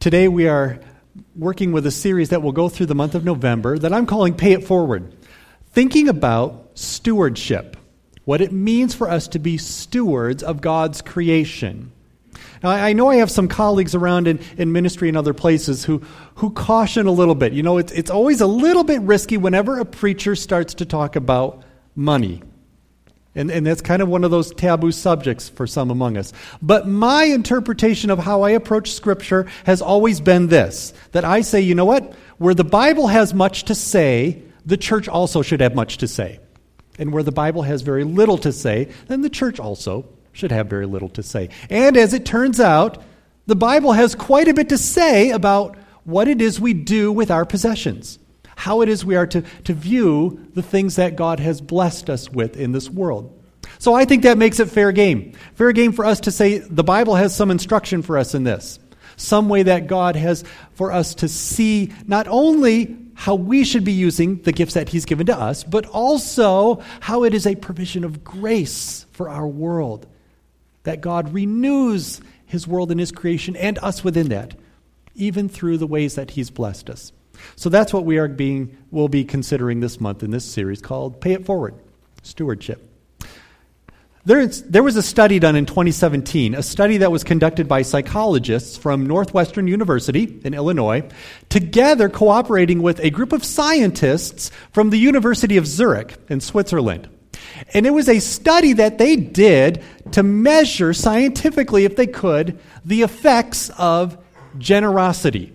Today we are working with a series that will go through the month of November that I'm calling Pay It Forward. Thinking about stewardship, what it means for us to be stewards of God's creation. Now, I know I have some colleagues around in ministry and other places who caution a little bit. You know, it's always a little bit risky whenever a preacher starts to talk about money. And that's kind of one of those taboo subjects for some among us. But my interpretation of how I approach Scripture has always been this, that I say, you know what? Where the Bible has much to say, the church also should have much to say. And where the Bible has very little to say, then the church also should have very little to say. And as it turns out, the Bible has quite a bit to say about what it is we do with our possessions. How it is we are to view the things that God has blessed us with in this world. So I think that makes it fair game. Fair game for us to say the Bible has some instruction for us in this. Some way that God has for us to see not only how we should be using the gifts that He's given to us, but also how it is a provision of grace for our world. That God renews His world and His creation and us within that, even through the ways that He's blessed us. So that's what we'll be considering this month in this series called Pay It Forward, Stewardship. There was a study done in 2017, a study that was conducted by psychologists from Northwestern University in Illinois, together cooperating with a group of scientists from the University of Zurich in Switzerland. And it was a study that they did to measure scientifically, if they could, the effects of generosity.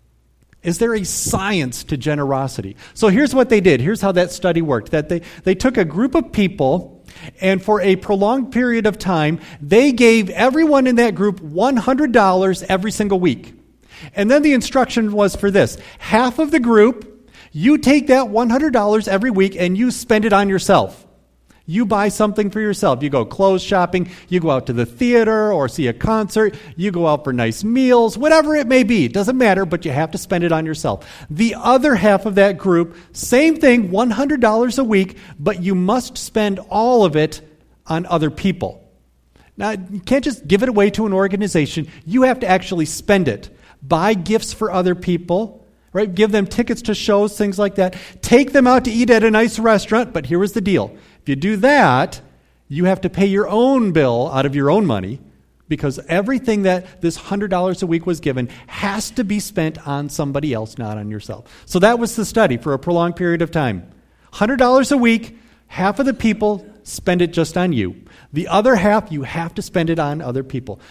Is there a science to generosity? So here's what they did. Here's how that study worked. That they took a group of people, and for a prolonged period of time, they gave everyone in that group $100 every single week. And then the instruction was for this. Half of the group, you take that $100 every week and you spend it on yourself. You buy something for yourself. You go clothes shopping, you go out to the theater or see a concert, you go out for nice meals, whatever it may be. It doesn't matter, but you have to spend it on yourself. The other half of that group, same thing, $100 a week, but you must spend all of it on other people. Now, you can't just give it away to an organization. You have to actually spend it. Buy gifts for other people, right? Give them tickets to shows, things like that. Take them out to eat at a nice restaurant, but here was the deal. If you do that, you have to pay your own bill out of your own money because everything that this $100 a week was given has to be spent on somebody else, not on yourself. So that was the study for a prolonged period of time. $100 a week, half of the people spend it just on you. The other half, you have to spend it on other people.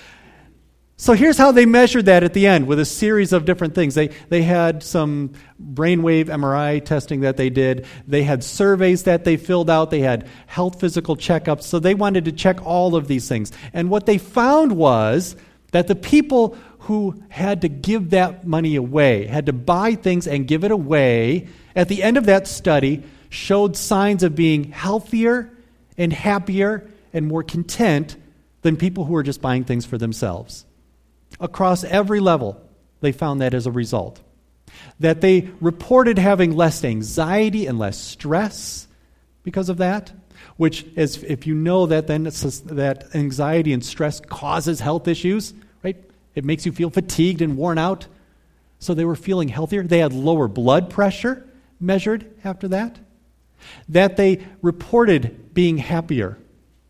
So here's how they measured that at the end with a series of different things. They had some brainwave MRI testing that they did. They had surveys that they filled out. They had health physical checkups. So they wanted to check all of these things. And what they found was that the people who had to give that money away, had to buy things and give it away, at the end of that study showed signs of being healthier and happier and more content than people who were just buying things for themselves. Across every level, they found that as a result. That they reported having less anxiety and less stress because of that, which is, if you know that, then that anxiety and stress causes health issues, right? It makes you feel fatigued and worn out. So they were feeling healthier. They had lower blood pressure measured after that. That they reported being happier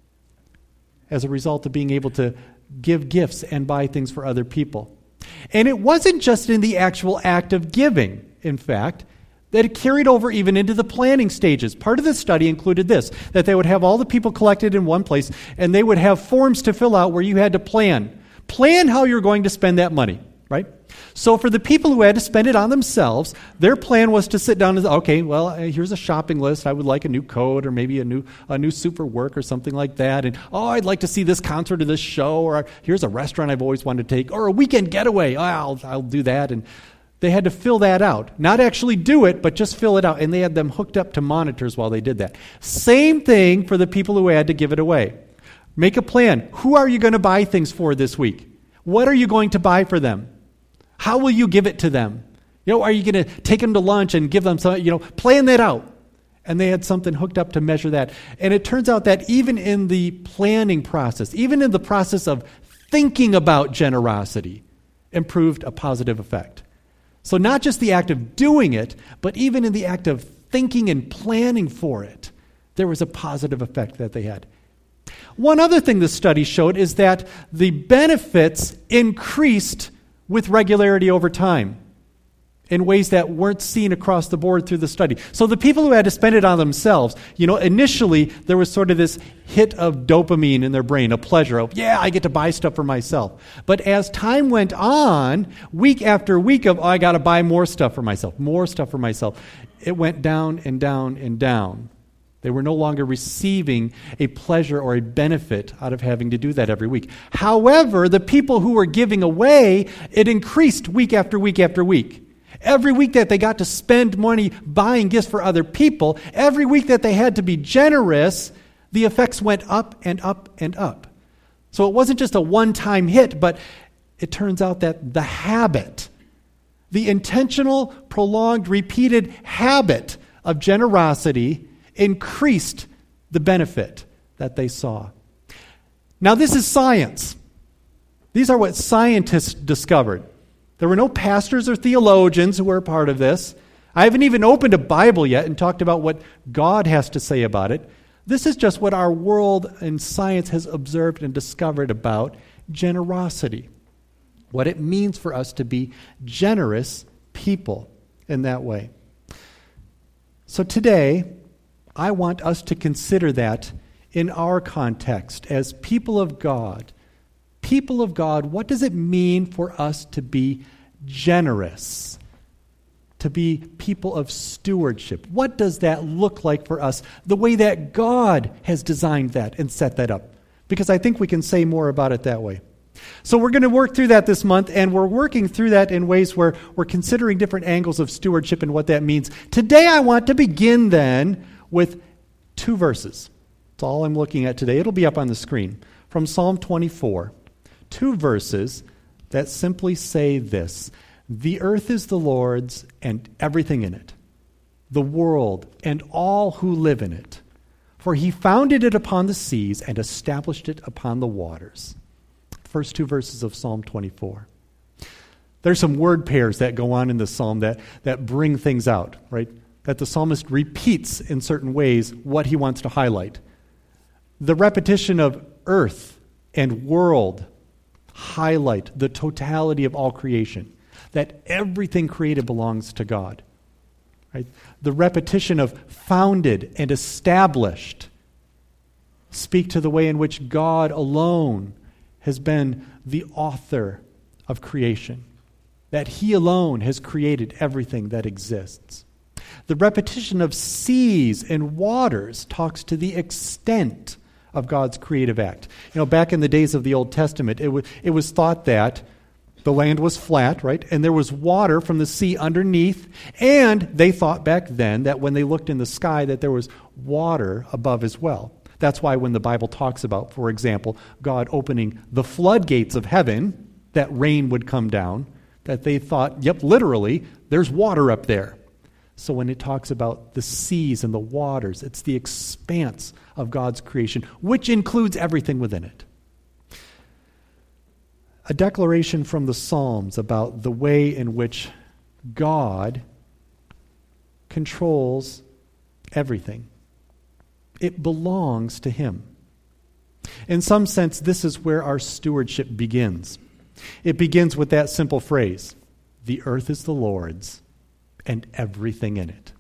as a result of being able to give gifts and buy things for other people. And it wasn't just in the actual act of giving, in fact, that it carried over even into the planning stages. Part of the study included this, that they would have all the people collected in one place, and they would have forms to fill out where you had to plan how you're going to spend that money, right? So for the people who had to spend it on themselves, their plan was to sit down and say, okay, well, here's a shopping list. I would like a new coat or maybe a new suit for work or something like that. And, I'd like to see this concert or this show, or here's a restaurant I've always wanted to take, or a weekend getaway. I'll do that. And they had to fill that out. Not actually do it, but just fill it out. And they had them hooked up to monitors while they did that. Same thing for the people who had to give it away. Make a plan. Who are you going to buy things for this week? What are you going to buy for them? How will you give it to them? Are you going to take them to lunch and give them some, plan that out. And they had something hooked up to measure that. And it turns out that even in the planning process, even in the process of thinking about generosity, and proved a positive effect. So not just the act of doing it, but even in the act of thinking and planning for it, there was a positive effect that they had. One other thing the study showed is that the benefits increased with regularity over time in ways that weren't seen across the board through the study. So the people who had to spend it on themselves, initially there was sort of this hit of dopamine in their brain, a pleasure of, yeah, I get to buy stuff for myself. But as time went on, week after week of, I got to buy more stuff for myself, it went down and down and down. They were no longer receiving a pleasure or a benefit out of having to do that every week. However, the people who were giving away, it increased week after week after week. Every week that they got to spend money buying gifts for other people, every week that they had to be generous, the effects went up and up and up. So it wasn't just a one-time hit, but it turns out that the habit, the intentional, prolonged, repeated habit of generosity increased the benefit that they saw. Now, this is science. These are what scientists discovered. There were no pastors or theologians who were a part of this. I haven't even opened a Bible yet and talked about what God has to say about it. This is just what our world and science has observed and discovered about generosity. What it means for us to be generous people in that way. So today, I want us to consider that in our context as people of God. People of God, what does it mean for us to be generous? To be people of stewardship? What does that look like for us? The way that God has designed that and set that up. Because I think we can say more about it that way. So we're going to work through that this month, and we're working through that in ways where we're considering different angles of stewardship and what that means. Today I want to begin then with 2 verses. That's all I'm looking at today. It'll be up on the screen. From Psalm 24. 2 verses that simply say this: the earth is the Lord's and everything in it, the world and all who live in it. For he founded it upon the seas and established it upon the waters. First 2 verses of Psalm 24. There's some word pairs that go on in the psalm that bring things out, right? That the psalmist repeats in certain ways what he wants to highlight. The repetition of earth and world highlight the totality of all creation, that everything created belongs to God. Right? The repetition of founded and established speak to the way in which God alone has been the author of creation, that he alone has created everything that exists. The repetition of seas and waters talks to the extent of God's creative act. Back in the days of the Old Testament, it was thought that the land was flat, right? And there was water from the sea underneath. And they thought back then that when they looked in the sky that there was water above as well. That's why when the Bible talks about, for example, God opening the floodgates of heaven, that rain would come down, that they thought, yep, literally, there's water up there. So when it talks about the seas and the waters, it's the expanse of God's creation, which includes everything within it. A declaration from the Psalms about the way in which God controls everything. It belongs to him. In some sense, this is where our stewardship begins. It begins with that simple phrase, the earth is the Lord's and everything in it.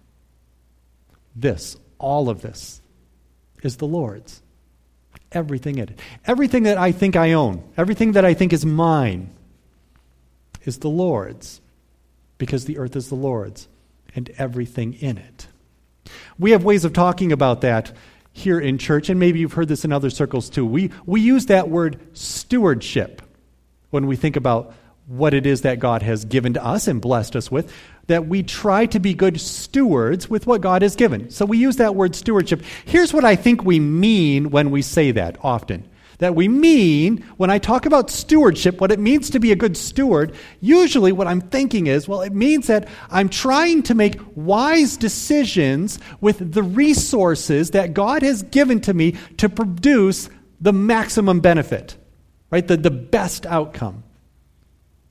All of this, is the Lord's. Everything in it. Everything that I think I own, everything that I think is mine, is the Lord's, because the earth is the Lord's and everything in it. We have ways of talking about that here in church, and maybe you've heard this in other circles too. We use that word stewardship when we think about what it is that God has given to us and blessed us with, that we try to be good stewards with what God has given. So we use that word stewardship. Here's what I think we mean when we say that often. That we mean, when I talk about stewardship, what it means to be a good steward, usually what I'm thinking is, it means that I'm trying to make wise decisions with the resources that God has given to me to produce the maximum benefit, right? The best outcome.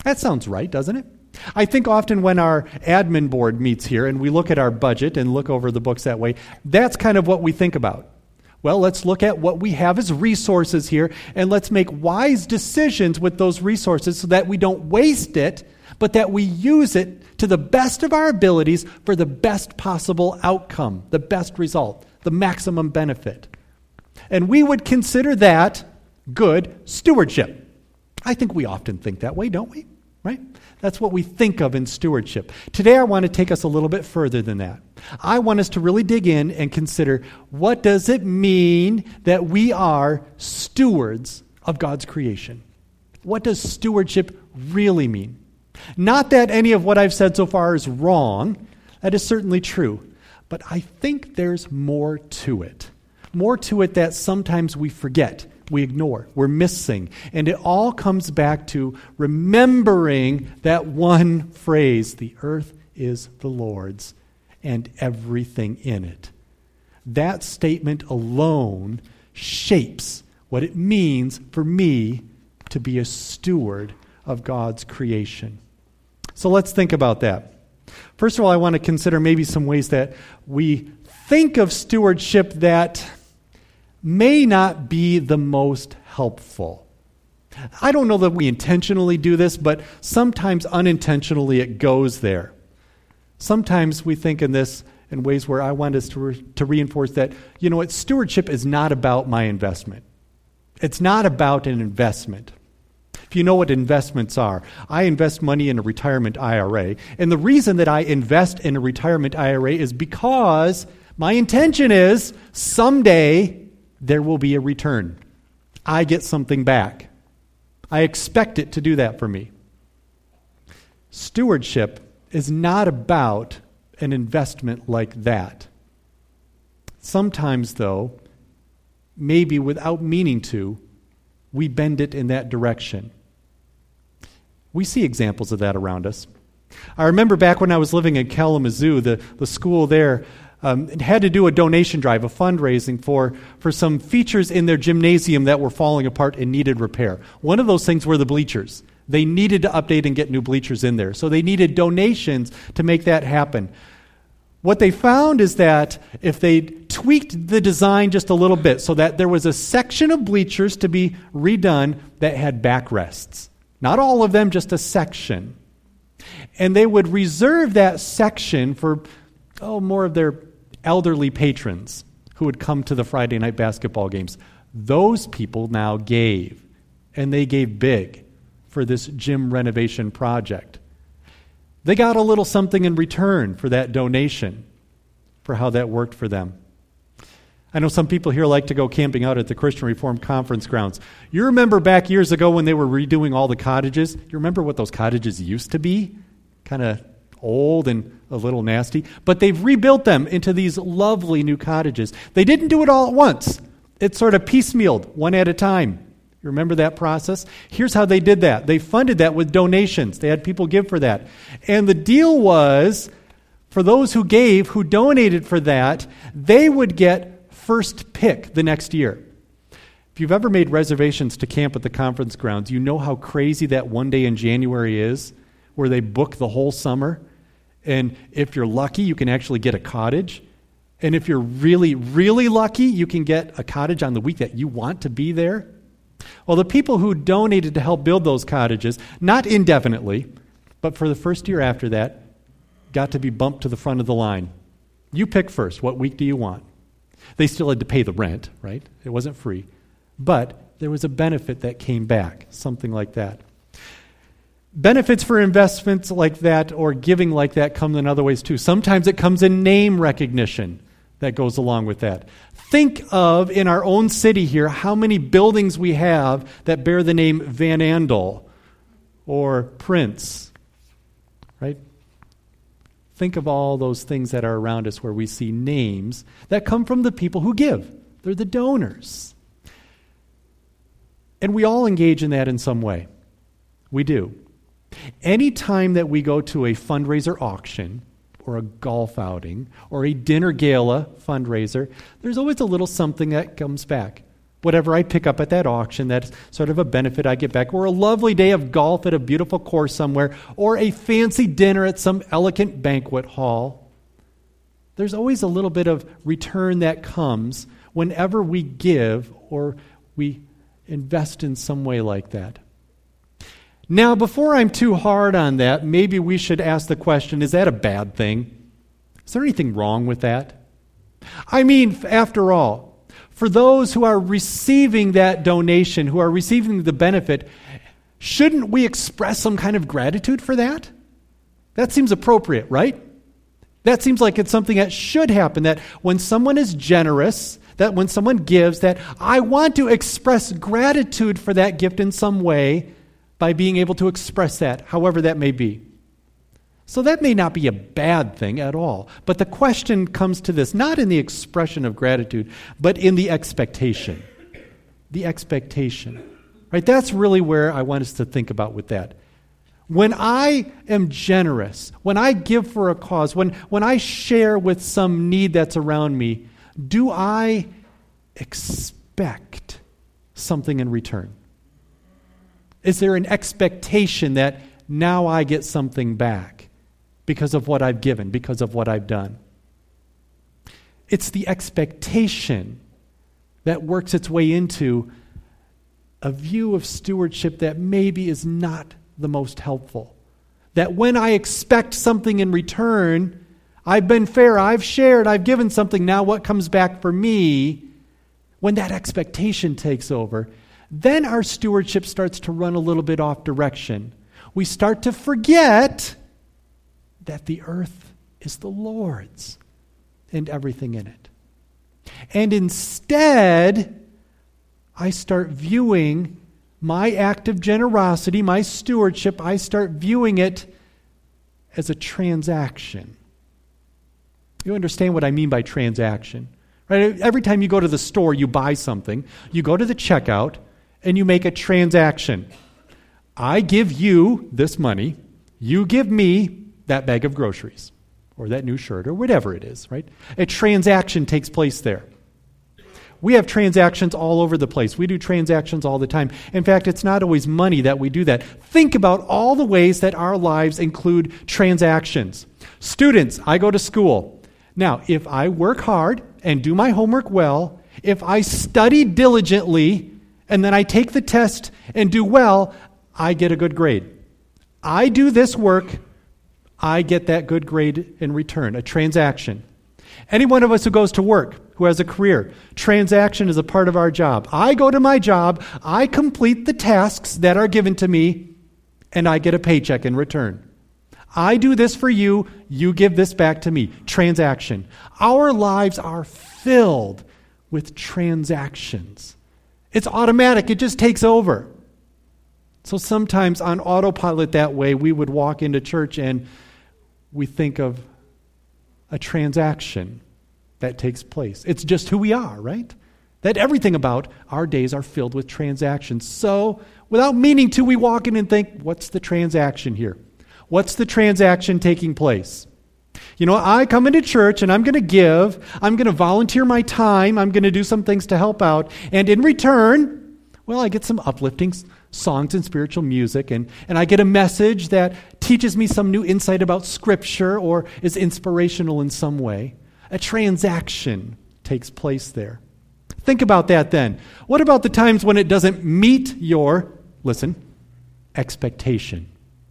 That sounds right, doesn't it? I think often when our admin board meets here and we look at our budget and look over the books that way, that's kind of what we think about. Well, let's look at what we have as resources here, and let's make wise decisions with those resources so that we don't waste it, but that we use it to the best of our abilities for the best possible outcome, the best result, the maximum benefit. And we would consider that good stewardship. I think we often think that way, don't we? Right? That's what we think of in stewardship. Today I want to take us a little bit further than that. I want us to really dig in and consider, what does it mean that we are stewards of God's creation? What does stewardship really mean? Not that any of what I've said so far is wrong. That is certainly true. But I think there's more to it. More to it that sometimes we forget, we ignore, we're missing. And it all comes back to remembering that one phrase, the earth is the Lord's and everything in it. That statement alone shapes what it means for me to be a steward of God's creation. So let's think about that. First of all, I want to consider maybe some ways that we think of stewardship that may not be the most helpful. I don't know that we intentionally do this, but sometimes unintentionally it goes there. Sometimes we think in this in ways where I want us to reinforce that, stewardship is not about my investment. It's not about an investment. If you know what investments are, I invest money in a retirement IRA. And the reason that I invest in a retirement IRA is because my intention is someday there will be a return. I get something back. I expect it to do that for me. Stewardship is not about an investment like that. Sometimes, though, maybe without meaning to, we bend it in that direction. We see examples of that around us. I remember back when I was living in Kalamazoo, the school there had to do a donation drive, a fundraising for some features in their gymnasium that were falling apart and needed repair. One of those things were the bleachers. They needed to update and get new bleachers in there. So they needed donations to make that happen. What they found is that if they tweaked the design just a little bit so that there was a section of bleachers to be redone that had backrests. Not all of them, just a section. And they would reserve that section for more of their elderly patrons who would come to the Friday night basketball games. Those people now gave, and they gave big for this gym renovation project. They got a little something in return for that donation, for how that worked for them. I know some people here like to go camping out at the Christian Reformed Conference grounds. You remember back years ago when they were redoing all the cottages? You remember what those cottages used to be? Kind of old and a little nasty. But they've rebuilt them into these lovely new cottages. They didn't do it all at once. It's sort of piecemealed, one at a time. You remember that process? Here's how they did that. They funded that with donations. They had people give for that. And the deal was, for those who gave, who donated for that, they would get first pick the next year. If you've ever made reservations to camp at the conference grounds, you know how crazy that one day in January is, where they book the whole summer. And if you're lucky, you can actually get a cottage. And if you're really, really lucky, you can get a cottage on the week that you want to be there. Well, the people who donated to help build those cottages, not indefinitely, but for the first year after that, got to be bumped to the front of the line. You pick first. What week do you want? They still had to pay the rent, right? It wasn't free. But there was a benefit that came back, something like that. Benefits for investments like that or giving like that come in other ways too. Sometimes it comes in name recognition that goes along with that. Think of, in our own city here, how many buildings we have that bear the name Van Andel or Prince, right? Think of all those things that are around us where we see names that come from the people who give. They're the donors. And we all engage in that in some way. We do. Anytime that we go to a fundraiser auction or a golf outing or a dinner gala fundraiser, there's always a little something that comes back. Whatever I pick up at that auction, that's sort of a benefit I get back, or a lovely day of golf at a beautiful course somewhere, or a fancy dinner at some elegant banquet hall. There's always a little bit of return that comes whenever we give or we invest in some way like that. Now, before I'm too hard on that, maybe we should ask the question, is that a bad thing? Is there anything wrong with that? I mean, after all, for those who are receiving that donation, who are receiving the benefit, shouldn't we express some kind of gratitude for that? That seems appropriate, right? That seems like it's something that should happen, that when someone is generous, that when someone gives, that I want to express gratitude for that gift in some way by being able to express that, however that may be. So that may not be a bad thing at all. But the question comes to this, not in the expression of gratitude, but in the expectation. The expectation. Right? That's really where I want us to think about with that. When I am generous, when I give for a cause, when I share with some need that's around me, do I expect something in return? Is there an expectation that now I get something back because of what I've given, because of what I've done? It's the expectation that works its way into a view of stewardship that maybe is not the most helpful. That when I expect something in return, I've been fair, I've shared, I've given something, now what comes back for me? When that expectation takes over, then our stewardship starts to run a little bit off direction. We start to forget that the earth is the Lord's and everything in it. And instead, I start viewing my act of generosity, my stewardship, I start viewing it as a transaction. You understand what I mean by transaction, right? Every time you go to the store, you buy something, you go to the checkout, and you make a transaction. I give you this money, you give me that bag of groceries, or that new shirt, or whatever it is, right? A transaction takes place there. We have transactions all over the place. We do transactions all the time. In fact, it's not always money that we do that. Think about all the ways that our lives include transactions. Students, I go to school. Now, if I work hard and do my homework well, if I study diligently, and then I take the test and do well, I get a good grade. I do this work, I get that good grade in return, a transaction. Any one of us who goes to work, who has a career, transaction is a part of our job. I go to my job, I complete the tasks that are given to me, and I get a paycheck in return. I do this for you, you give this back to me. Transaction. Our lives are filled with transactions. It's automatic, it just takes over. So sometimes on autopilot that way, we would walk into church and we think of a transaction that takes place. It's just who we are, right? That everything about our days are filled with transactions. So, without meaning to, we walk in and think, what's the transaction here? What's the transaction taking place? You know, I come into church and I'm going to give, I'm going to volunteer my time, I'm going to do some things to help out, and in return, well, I get some uplifting songs and spiritual music, and I get a message that teaches me some new insight about Scripture or is inspirational in some way. A transaction takes place there. Think about that then. What about the times when it doesn't meet your, listen, expectation?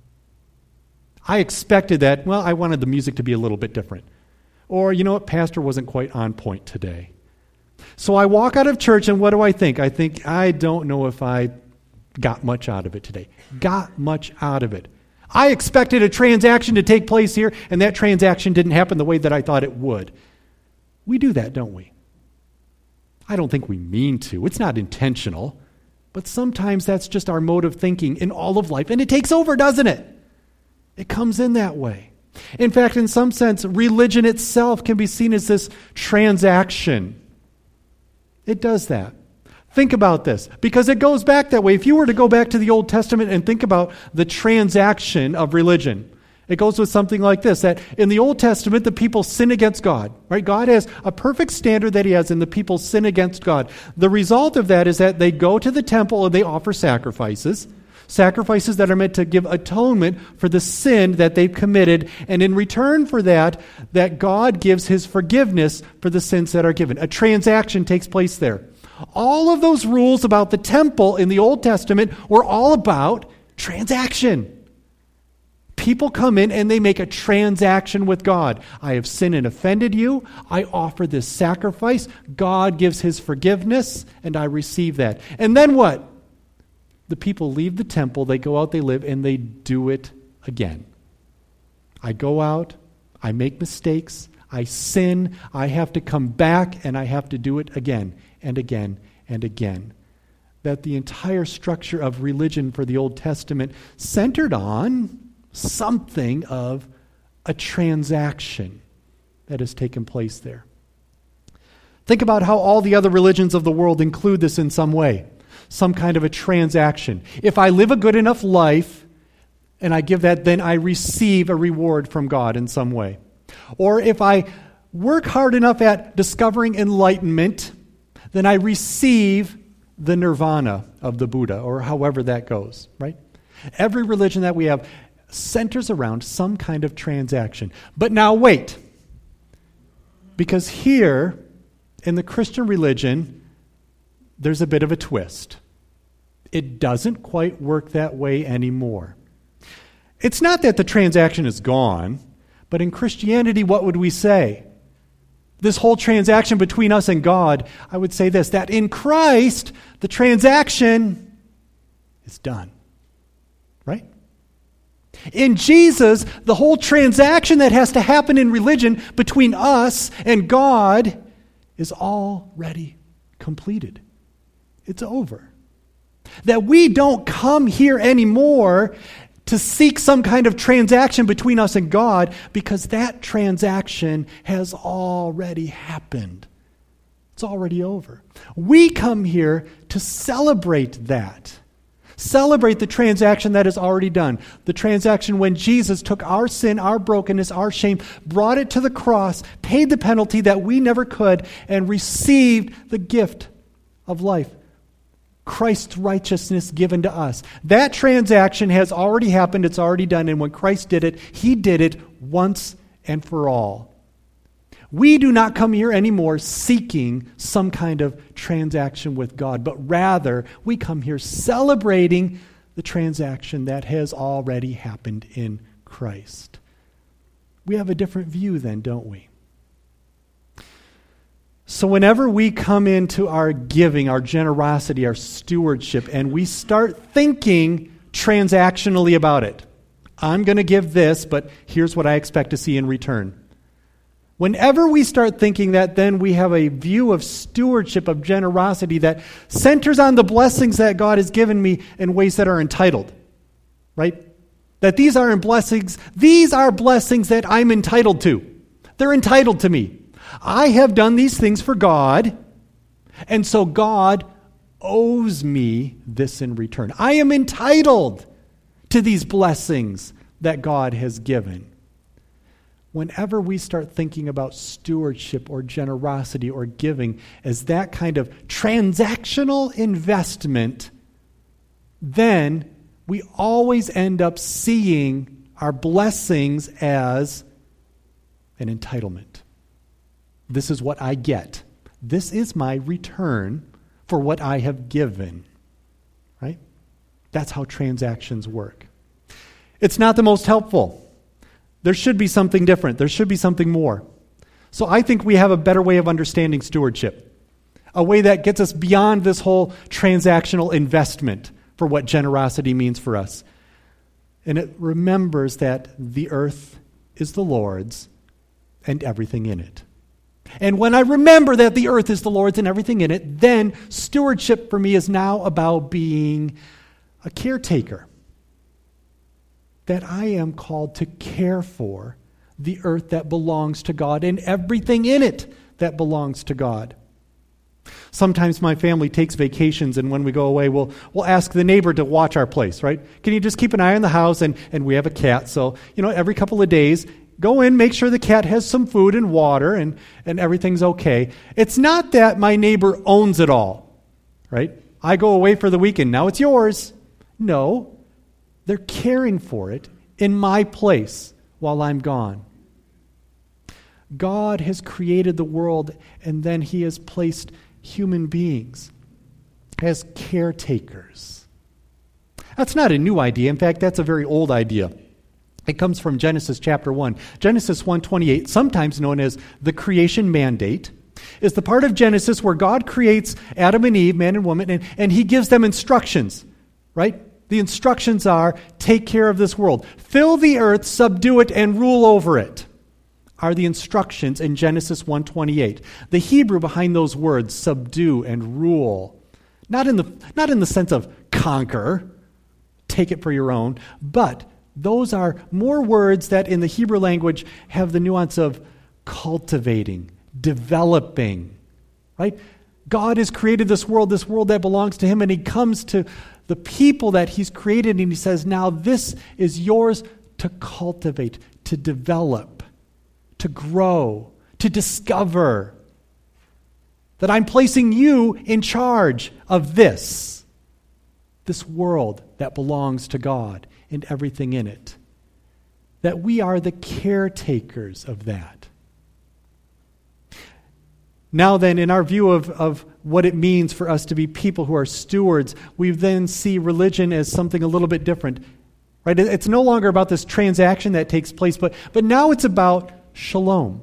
I expected that, well, I wanted the music to be a little bit different. Or, you know what, pastor wasn't quite on point today. So I walk out of church and what do I think? I think, I don't know if I got much out of it today. Got much out of it. I expected a transaction to take place here, and that transaction didn't happen the way that I thought it would. We do that, don't we? I don't think we mean to. It's not intentional. But sometimes that's just our mode of thinking in all of life, and it takes over, doesn't it? It comes in that way. In fact, in some sense, religion itself can be seen as this transaction. It does that. Think about this, because it goes back that way. If you were to go back to the Old Testament and think about the transaction of religion, It goes with something like this, that in the Old Testament, the people sin against God, right? God has a perfect standard that he has, and the people sin against God. The result of that is that they go to the temple and they offer sacrifices that are meant to give atonement for the sin that they've committed, and in return for that God gives his forgiveness for the sins that are given. A transaction takes place there. All of those rules about the temple in the Old Testament were all about transaction. People come in and they make a transaction with God. I have sinned and offended you. I offer this sacrifice. God gives his forgiveness, and I receive that. And then what? The people leave the temple, they go out, they live, and they do it again. I go out, I make mistakes, I sin, I have to come back, and I have to do it again and again and again. That the entire structure of religion for the Old Testament centered on something of a transaction that has taken place there. Think about how all the other religions of the world include this in some way, some kind of a transaction. If I live a good enough life and I give that, then I receive a reward from God in some way. Or if I work hard enough at discovering enlightenment, then I receive the nirvana of the Buddha, or however that goes, right? Every religion that we have centers around some kind of transaction. But now wait, because here in the Christian religion, there's a bit of a twist. It doesn't quite work that way anymore. It's not that the transaction is gone, but in Christianity, what would we say? This whole transaction between us and God, I would say this, that in Christ, the transaction is done. Right? In Jesus, the whole transaction that has to happen in religion between us and God is already completed. It's over. That we don't come here anymore to seek some kind of transaction between us and God, because that transaction has already happened. It's already over. We come here to celebrate that. Celebrate the transaction that is already done. The transaction when Jesus took our sin, our brokenness, our shame, brought it to the cross, paid the penalty that we never could, and received the gift of life. Christ's righteousness given to us. That transaction has already happened. It's already done. And when Christ did it, he did it once and for all. We do not come here anymore seeking some kind of transaction with God, but rather we come here celebrating the transaction that has already happened in Christ. We have a different view then, don't we? So whenever we come into our giving, our generosity, our stewardship, and we start thinking transactionally about it, I'm going to give this, but here's what I expect to see in return. Whenever we start thinking that, then we have a view of stewardship, of generosity that centers on the blessings that God has given me in ways that are entitled, right? That these are blessings that I'm entitled to. They're entitled to me. I have done these things for God, and so God owes me this in return. I am entitled to these blessings that God has given. Whenever we start thinking about stewardship or generosity or giving as that kind of transactional investment, then we always end up seeing our blessings as an entitlement. This is what I get. This is my return for what I have given. Right? That's how transactions work. It's not the most helpful. There should be something different. There should be something more. So I think we have a better way of understanding stewardship. A way that gets us beyond this whole transactional investment for what generosity means for us. And it remembers that the earth is the Lord's and everything in it. And when I remember that the earth is the Lord's and everything in it, then stewardship for me is now about being a caretaker. That I am called to care for the earth that belongs to God and everything in it that belongs to God. Sometimes my family takes vacations, and when we go away, we'll ask the neighbor to watch our place, right? Can you just keep an eye on the house? And we have a cat, so, every couple of days, go in, make sure the cat has some food and water, and everything's okay. It's not that my neighbor owns it all, right? I go away for the weekend, now it's yours. No, they're caring for it in my place while I'm gone. God has created the world, and then He has placed human beings as caretakers. That's not a new idea. In fact, that's a very old idea. It comes from Genesis chapter 1. Genesis 1:28, sometimes known as the creation mandate, is the part of Genesis where God creates Adam and Eve, man and woman, and He gives them instructions, right? The instructions are, take care of this world. Fill the earth, subdue it, and rule over it, are the instructions in Genesis 1:28. The Hebrew behind those words, subdue and rule, not in the sense of conquer, take it for your own, but those are more words that in the Hebrew language have the nuance of cultivating, developing, right? God has created this world that belongs to Him, and He comes to the people that He's created, and He says, now this is yours to cultivate, to develop, to grow, to discover. That I'm placing you in charge of this world that belongs to God and everything in it. That we are the caretakers of that. Now then, in our view of what it means for us to be people who are stewards, we then see religion as something a little bit different. Right? It's no longer about this transaction that takes place, but now it's about shalom.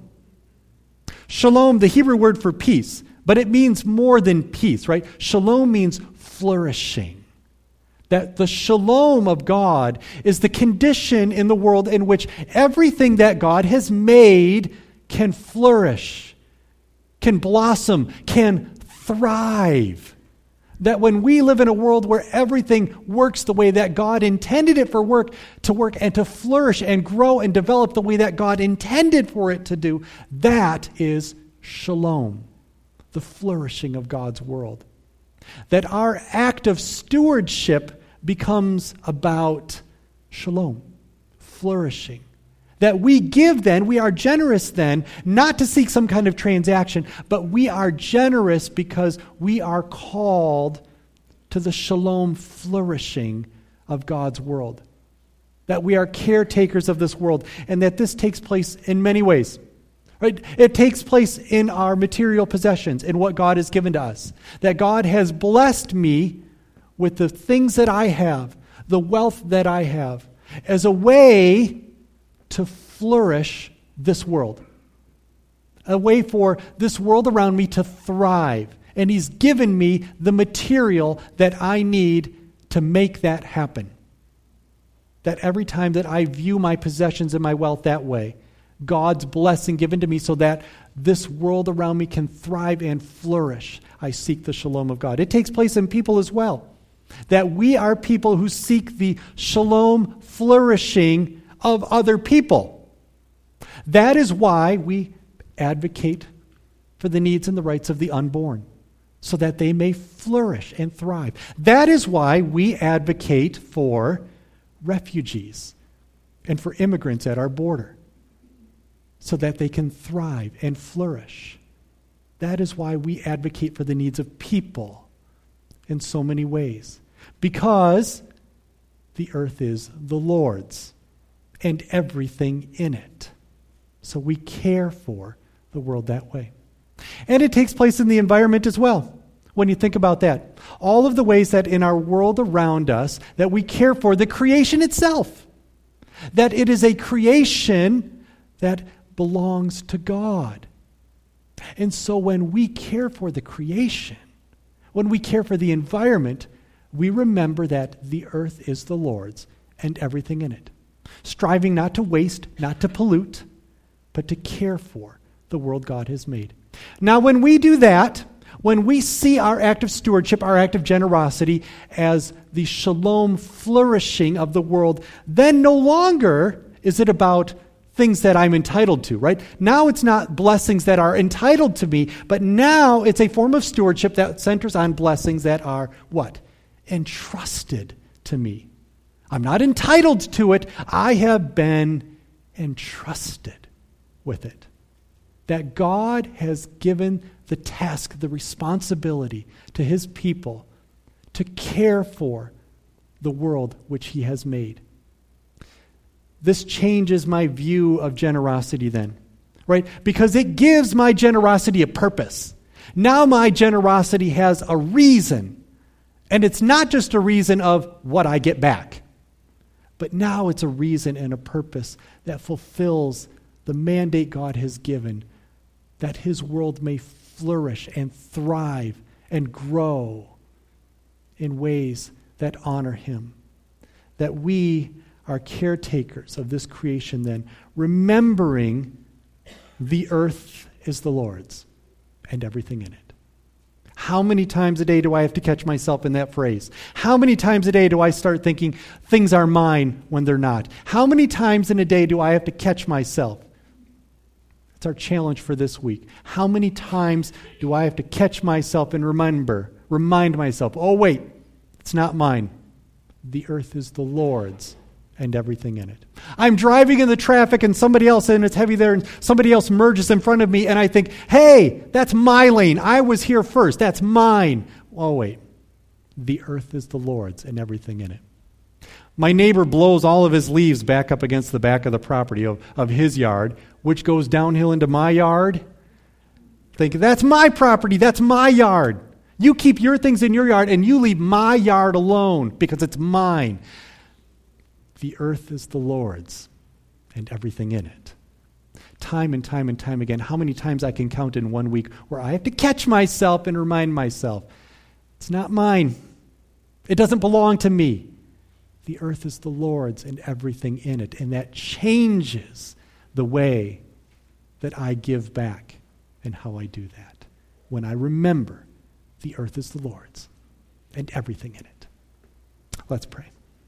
Shalom, the Hebrew word for peace, but it means more than peace, right? Shalom means flourishing. That the shalom of God is the condition in the world in which everything that God has made can flourish, can blossom, can thrive. That when we live in a world where everything works the way that God intended it to work and to flourish and grow and develop the way that God intended for it to do, that is shalom, the flourishing of God's world. That our act of stewardship becomes about shalom, flourishing. That we give then, we are generous then, not to seek some kind of transaction, but we are generous because we are called to the shalom flourishing of God's world. That we are caretakers of this world, and that this takes place in many ways. Right? It takes place in our material possessions, in what God has given to us. That God has blessed me with the things that I have, the wealth that I have, as a way to flourish this world. A way for this world around me to thrive. And He's given me the material that I need to make that happen. That every time that I view my possessions and my wealth that way, God's blessing given to me so that this world around me can thrive and flourish. I seek the shalom of God. It takes place in people as well. That we are people who seek the shalom flourishing of other people. That is why we advocate for the needs and the rights of the unborn, so that they may flourish and thrive. That is why we advocate for refugees and for immigrants at our border, so that they can thrive and flourish. That is why we advocate for the needs of people in so many ways, because the earth is the Lord's and everything in it. So we care for the world that way. And it takes place in the environment as well, when you think about that. All of the ways that in our world around us that we care for the creation itself. That it is a creation that belongs to God. And so when we care for the creation, when we care for the environment, we remember that the earth is the Lord's and everything in it. Striving not to waste, not to pollute, but to care for the world God has made. Now, when we do that, when we see our act of stewardship, our act of generosity as the shalom flourishing of the world, then no longer is it about things that I'm entitled to, right? Now it's not blessings that are entitled to me, but now it's a form of stewardship that centers on blessings that are what? Entrusted to me. I'm not entitled to it. I have been entrusted with it. That God has given the task, the responsibility to his people to care for the world which he has made. This changes my view of generosity then, right? Because it gives my generosity a purpose. Now my generosity has a reason. And it's not just a reason of what I get back. But now it's a reason and a purpose that fulfills the mandate God has given, that his world may flourish and thrive and grow in ways that honor him. That we are caretakers of this creation then, remembering the earth is the Lord's and everything in it. How many times a day do I have to catch myself in that phrase? How many times a day do I start thinking things are mine when they're not? How many times in a day do I have to catch myself? It's our challenge for this week. How many times do I have to catch myself and remind myself, oh wait, it's not mine. The earth is the Lord's and everything in it. I'm driving in the traffic and somebody else, and it's heavy there, and somebody else merges in front of me, and I think, hey, that's my lane. I was here first. That's mine. Oh, wait. The earth is the Lord's and everything in it. My neighbor blows all of his leaves back up against the back of the property of his yard, which goes downhill into my yard. Think, that's my property. That's my yard. You keep your things in your yard, and you leave my yard alone because it's mine. The earth is the Lord's and everything in it. Time and time and time again, how many times I can count in 1 week where I have to catch myself and remind myself, it's not mine. It doesn't belong to me. The earth is the Lord's and everything in it. And that changes the way that I give back and how I do that. When I remember the earth is the Lord's and everything in it. Let's pray.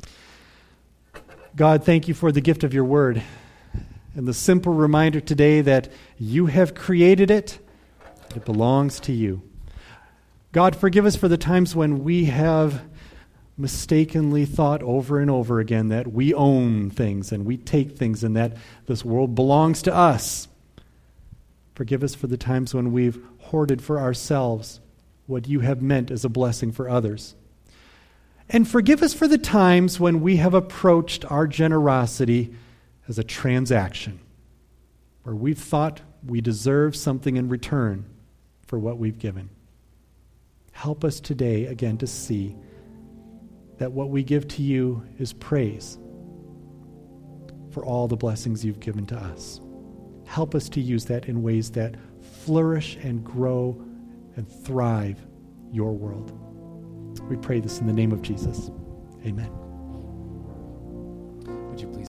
God, thank you for the gift of your word and the simple reminder today that you have created it. It belongs to you. God, forgive us for the times when we have mistakenly thought over and over again that we own things and we take things and that this world belongs to us. Forgive us for the times when we've hoarded for ourselves what you have meant as a blessing for others. And forgive us for the times when we have approached our generosity as a transaction, where we've thought we deserve something in return for what we've given. Help us today, again, to see that what we give to you is praise for all the blessings you've given to us. Help us to use that in ways that flourish and grow and thrive your world. We pray this in the name of Jesus. Amen.